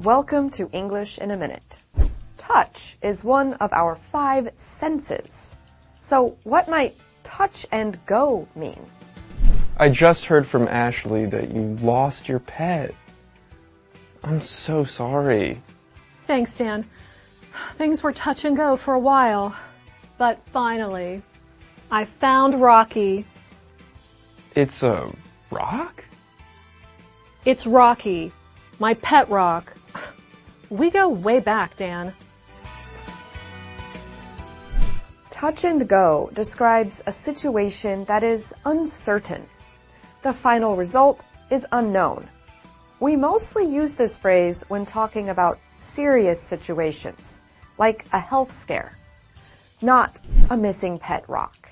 Welcome to English in a Minute. Touch is one of our 5 senses. So what might touch and go mean? I just heard from Ashley that you lost your pet. I'm so sorry. Thanks, Dan. Things were touch and go for a while, but finally, I found Rocky. It's a rock? It's Rocky, my pet rock. We go way back, Dan. Touch and go describes a situation that is uncertain. The final result is unknown. We mostly use this phrase when talking about serious situations, like a health scare, not a missing pet rock.